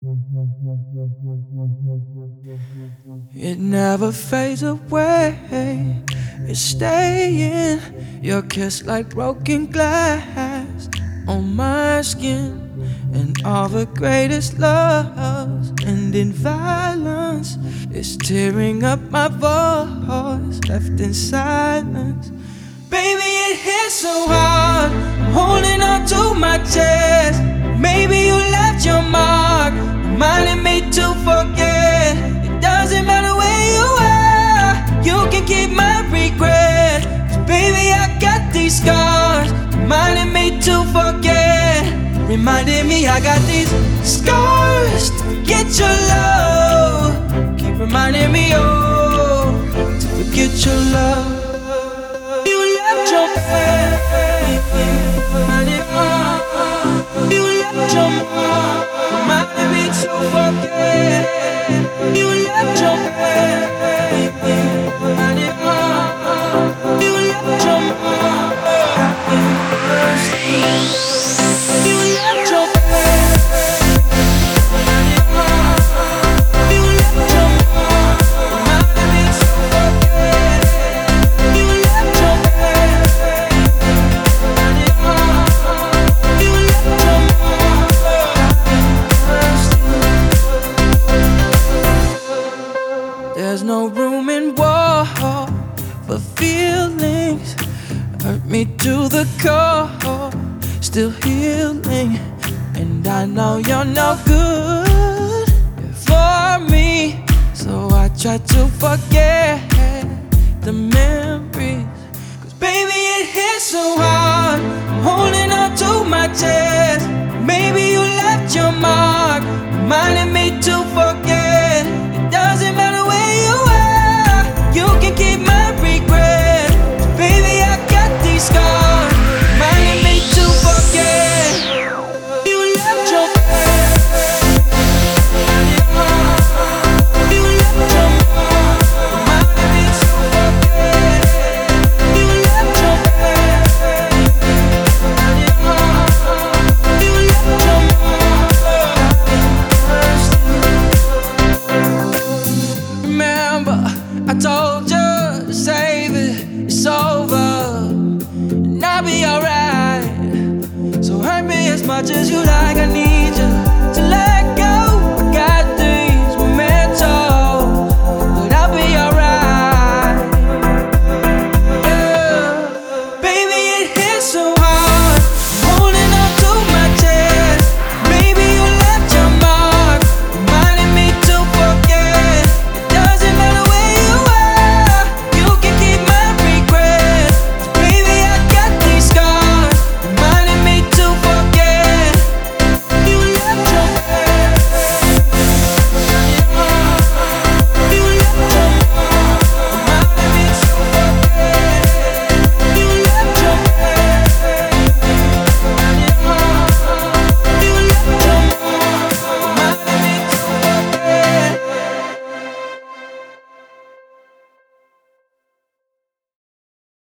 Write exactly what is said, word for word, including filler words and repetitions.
It never fades away, it's staying. Your kiss like broken glass on my skin. And all the greatest loves end in violence. It's tearing up my voice, left in silence. Baby, it hits so hard, I'm holding on to my chest. Maybe you left your mark, reminding me to forget. It doesn't matter where you are, you can keep my regret. 'Cause baby, I got these scars, reminding me to forget. Reminding me I got these scars to forget your love. Keep reminding me, oh, to forget your love. You left your man, reminding me. You left your man, reminding me to forget. You left your man, reminding me. You left your man. You left your man, reminding me. You left your man, reminding me to forget. You left your man, reminding me. You left your man. There's no room in war for feelings. Hurt me to the core, still healing. And I know you're no good for me, so I try to forget the memories. 'Cause baby, it hits so hard, I'm holding on to my chest. Maybe you left your mark,